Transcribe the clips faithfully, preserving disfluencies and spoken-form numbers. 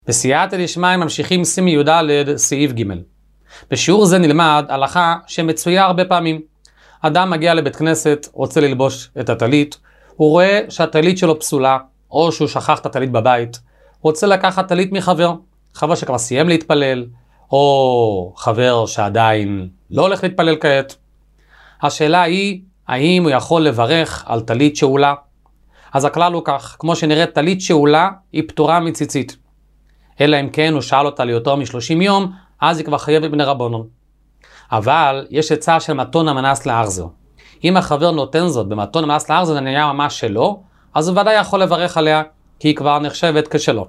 בסייעתא דשמיא ממשיכים סימן י"ד סעיף ג'. בשיעור זה נלמד הלכה שמצויה הרבה פעמים. אדם מגיע לבית כנסת, רוצה ללבוש את הטלית, הוא רואה שהטלית שלו פסולה, או שהוא שכח את הטלית בבית, רוצה לקחת טלית מחבר, חבר שכבר סיים להתפלל, או חבר שעדיין לא הולך להתפלל כעת. השאלה היא, האם הוא יכול לברך על טלית שאולה? אז הכלל הוא כך, כמו שנראה, טלית שאולה היא פטורה מציצית. אלא אם כן הוא שאל אותה ליותר משלושים יום, אז היא כבר חייבת בני רבנן. אבל יש עצה של מתון המנס לארזו. אם החבר נותן זאת במתון המנס לארזו, זה נהיה ממש שלו, אז הוא ודאי יכול לברך עליה, כי היא כבר נחשבת כשלו.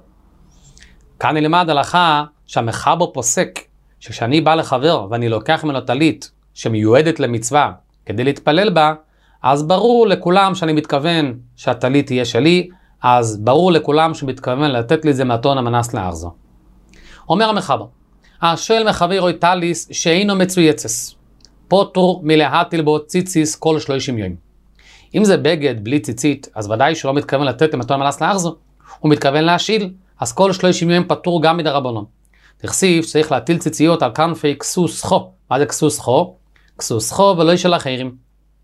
כאן נלמד הלכה שהמחבר פוסק, שכשאני בא לחבר ואני לוקח ממנו טלית שמיועדת למצווה כדי להתפלל בה, אז ברור לכולם שאני מתכוון שהטלית תהיה שלי, אז ברור לכולם שהוא מתכוון לתת לי את זה מתון המנס לארזו. אומר המחבר, השואל מחבר רואי טליס שאינו מצויצס, פוטור מלהטיל בו ציציס כל שלושים יום. אם זה בגד בלי ציצית, אז ודאי שהוא לא מתכוון לתת למתון המנס לארזו, הוא מתכוון להשיל, אז כל שלושים יום פטור גם מדרבנן. תכסיף צריך להטיל ציציות על כנפי כסוס חו. מה זה כסוס חו? כסוס חו ולא של אחרים.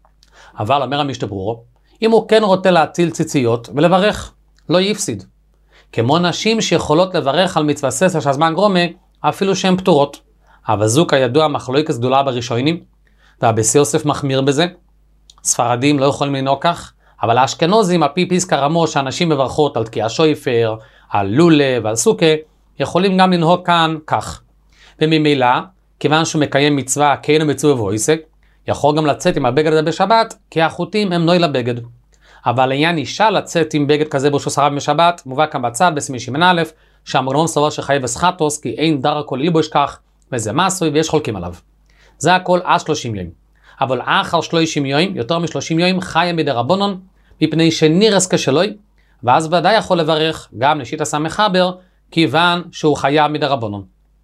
אבל אומר המשנה ברורו, אם הוא כן רוצה להטיל ציציות ולברך, לא יפסיד. כמו נשים שיכולות לברך על מצווה ססר שהזמן גרומה, אפילו שהן פטורות. אבל זו כידוע מחלוקת גדולה בראשונים, והבס יוסף מחמיר בזה. ספרדים לא יכולים לנהוג כך, אבל האשכנזים על פי פסקא רמו שאנשים מברכות על תקיע שויפר, על לולה ועל סוכה, יכולים גם לנהוג כאן כך. וממילא, כיוון שהוא מקיים מצווה כאינו מצווה ועוסק, יכול גם לצאת עם הבגד הזה בשבת, כי החוטים הם נוי לבגד. אבל לעניין אישה לצאת עם בגד כזה בראשו שרב בשבת, מובא כאן בצד בסימן שמן א', שהמגנון סובר שחייב בסחטוס, כי אין דר הכל ללבוש כך, וזה מסוי ויש חולקים עליו. זה הכל עד שלושים יום. אבל אחר שלושים יום, יותר משלושים יום, חיה מדרבנן, מפני שנירס כשלוי, ואז ודאי יכול לברך גם לשיטת המחבר, כיוון שהוא חייב מדרבנן.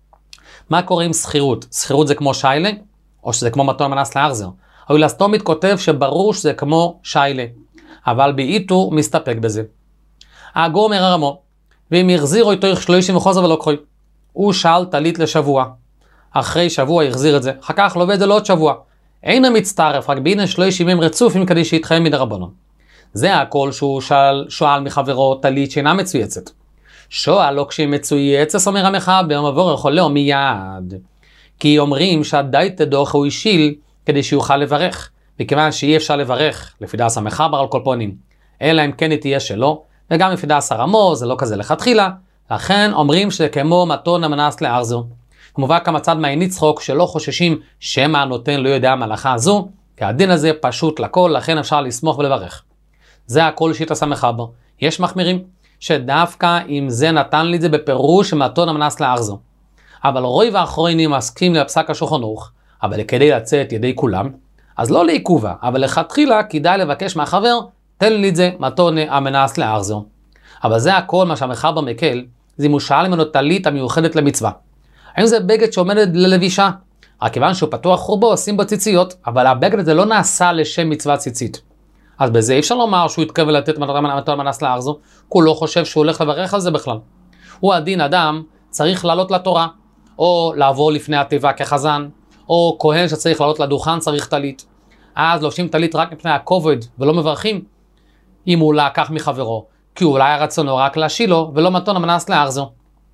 מה קורה עם סחירות? סחירות זה כמו שיילה, או שזה כמו מתון המנס לארזו. אבל לסתומית כותב שברור שזה כמו שיילה, אבל בעיתו הוא מסתפק בזה. הגור אומר הרמו, ואם יחזירו איתו שלושים וחוזר ולא קרוי, הוא שאל טלית לשבוע. אחרי שבוע יחזיר את זה, אחר כך לובד זה לעוד שבוע. אינו מצטרף, רק בהנה שלושים ימים רצופים כדי שיתחיים מדרבנן. זה הכל שהוא שאל, שואל מחברו טלית שאינה מצויצת. שואל לא כשהיא מצויצת, אומר המחבר, מבוא יכול לו מיד. כי אומרים שהדי תדוך הוא אישיל כדי שיוכל לברך. וכיוון שאי אפשר לברך לפי דעת המחבר על כל פונים, אלא אם כן היא תהיה שלו, וגם לפי דעת הרמו זה לא כזה לכתחילה, לכן אומרים שזה כמו מתון המנס לארזו. כמובן כמה צד מעין צחוק שלא חוששים שמא הנותן לא יודע המלאכה הזו, כי הדין הזה פשוט לכל, לכן אפשר לסמוך ולברך. זה הכל שיטת המחבר. יש מחמירים שדווקא אם זה נתן לי את זה בפירוש מתון המנס לארזו. אבל רוי ואחרונים מסכים לפסק השולחן ערוך, אבל כדי לצאת ידי כולם, אז לא לעיכובה, אבל לכתחילה כדאי לבקש מהחבר, תן לי את זה מתון המנס לארזו. אבל זה הכל מה שהמחבר מקל, זה אם הוא שאל ממנו טלית המיוחדת למצווה. האם זה בגד שעומדת ללבישה? רק כיוון שהוא פתוח חורבו עושים בו ציציות, אבל הבגד הזה לא נעשה לשם מצווה ציצית. אז בזה אי אפשר לומר שהוא יתכוון לתת מתון המנס לארזו, כי הוא לא חושב שהוא הולך לברך על זה בכלל. הוא הדין אדם צריך לעלות לתורה, או לעבור לפני התיבה כחזן, או כהן שצריך לעלות לדוכן צריך טלית. אז לובשים טלית רק מפני הכובד ולא מברכים, אם הוא לקח מחברו, כי אולי הרצונו רק להשילו ולא מתון המנס לארזו.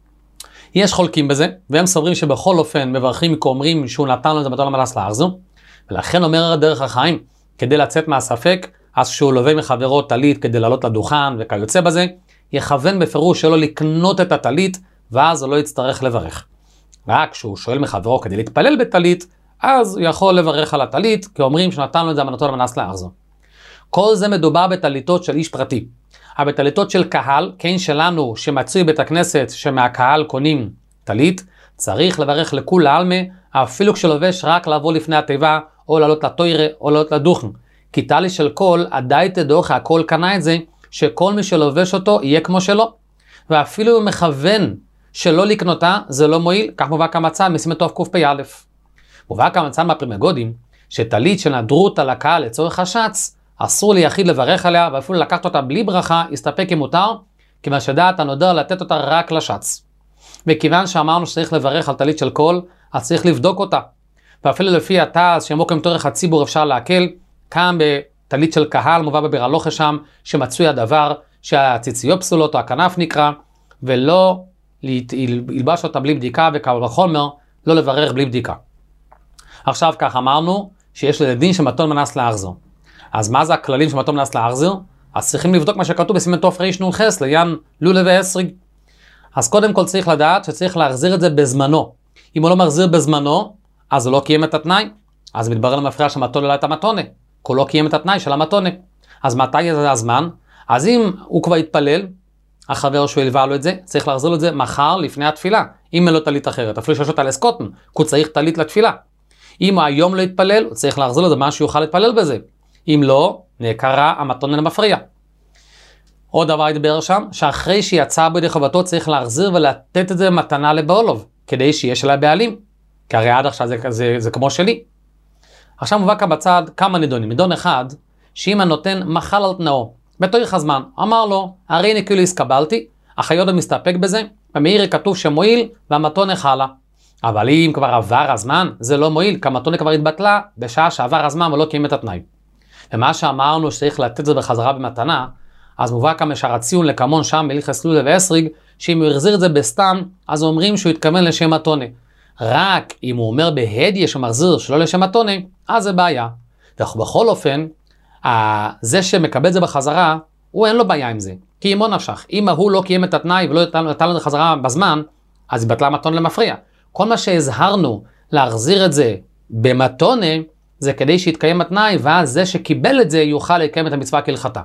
יש חולקים בזה, והם סוברים שבכל אופן מברכים כאומרים שהוא נתן לו את מתון המנס לארזו, ולכן אומר דרך החיים, כדי לצאת מהספק, אז שהוא לובש מחברו טלית כדי לעלות לדוכן וכיוצא בזה, יכוון בפירוש שלא לקנות את הטלית, ואז הוא לא יצטרך לברך. רק כשהוא שואל מחברו כדי להתפלל בטלית, אז הוא יכול לברך על הטלית, כי אומרים שנתן לו את זה מתון המנס לארזו. כל זה מדובר בטליתות של איש פרטי. אבל בטליתות של קהל, כן שלנו שמצוי בית הכנסת שמהקהל קונים טלית, צריך לברך לכול העלמה, אפילו כשלובש רק לעבור לפני התיבה, או לעלות לתוירה, או לעלות לדוכן. כי טלית של כל, עדיי תדוך, הכל קנה את זה, שכל מי שלובש אותו יהיה כמו שלו. ואפילו הוא מכוון שלא לקנותה, זה לא מועיל, כך מובא כמצב מסימן טוב קפ"א. מובא כמצב מהפרימגודים, שטלית שנדרות על הקהל לצורך השץ, אסור ליחיד לברך עליה, ואפילו לקחת אותה בלי ברכה, יסתפק אם מותר, כיוון שדעת הנודר לתת אותה רק לשץ. וכיוון שאמרנו שצריך לברך על טלית של קול, אז צריך לבדוק אותה. ואפילו לפי התעש, שמוקם תורך הציבור אפשר להקל, כאן בטלית של קהל מובא בביר הלוכה שם, שמצוי הדבר שהציציות פסולות או הכנף נקרא, ולא ילבש אותה בלי בדיקה, וקל וחומר לא לברר בלי בדיקה. עכשיו כך אמרנו שיש לדין שמתון מנס להחזיר. אז מה זה הכללים שמתון מנס להחזיר? אז צריכים לבדוק מה שכתוב בסימן תרנ"ח לעניין לולב ואסריג. אז קודם כל צריך לדעת שצריך להחזיר את זה בזמנו. אם הוא לא מחזיר בזמנו, אז הוא לא קיים את התנאי. אז מתברר למפריע שמתון לא את המתונה. הוא לא קיים את התנאי של המתונה. אז מתי זה הזמן? אז אם הוא כבר התפלל, החבר שהוא הלווה לו את זה, צריך להחזיר לו את זה מחר לפני התפילה. אם אין לו טלית אחרת, אפילו שיש לו טלית קוטן, הוא צריך טלית לתפילה. אם הוא היום לא יתפלל, הוא צריך להחזיר לו את זה מה שיוכל להתפלל בזה. אם לא, נקרא המתונה למפריע. עוד דבר ידבר שם, שאחרי שיצא בידי חובתו צריך להחזיר ולתת את זה מתנה לבעולוב, כדי שיש לה בעלים. כי הרי עד עכשיו זה, זה, זה, זה כמו שלי. עכשיו מובא כאן בצד כמה נידונים. נידון אחד, שאם הנותן מחל על תנאו, בתוך הזמן, אמר לו, הרי אני כאילו הסקבלתי, החיודו מסתפק בזה, במאיר כתוב שמועיל והמתונה חלה. אבל אם כבר עבר הזמן, זה לא מועיל, כי המתונה כבר התבטלה, בשעה שעבר הזמן ולא קיים את התנאי. ומה שאמרנו שצריך לתת את זה בחזרה במתנה, אז מובא כאן משאר הציון לקמון שם בהלכות לולב ואסריג, שאם הוא החזיר את זה בסתם, אז אומרים שהוא התכוון לשם מתונה. רק אם הוא אומר בהדיה שמחזיר שלא לשם מתונה, אז זה בעיה. ובכל אופן, זה שמקבל את זה בחזרה, הוא אין לו בעיה עם זה. כי אימו נפשך, אם הוא לא קיים את התנאי ולא נתן לו את החזרה בזמן, אז יבטלה מתונה למפריע. כל מה שהזהרנו להחזיר את זה במתונה, זה כדי שיתקיים התנאי, ואז זה שקיבל את זה יוכל לקיים את המצווה כהלכתה.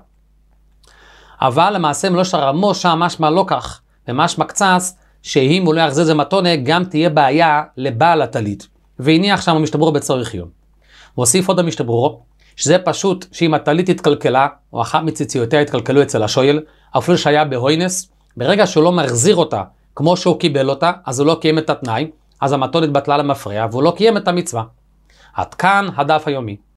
אבל למעשה מלא שרמו שם משמע לא כך, ומשמע קצת, שאם הוא לא יחזיר את זה מתונה, גם תהיה בעיה לבעל הטלית. והניח שם המשתברו בצורך יום. מוסיף עוד המשתברו, שזה פשוט שאם הטלית התקלקלה, או אחת מציציותיה התקלקלו אצל השואל, אפילו שהיה בהוינס, ברגע שהוא לא מחזיר אותה, כמו שהוא קיבל אותה, אז הוא לא קיים את התנאי, אז המתונה התבטלה למפריע, והוא לא קיים את המצווה. עד כאן הדף היומי.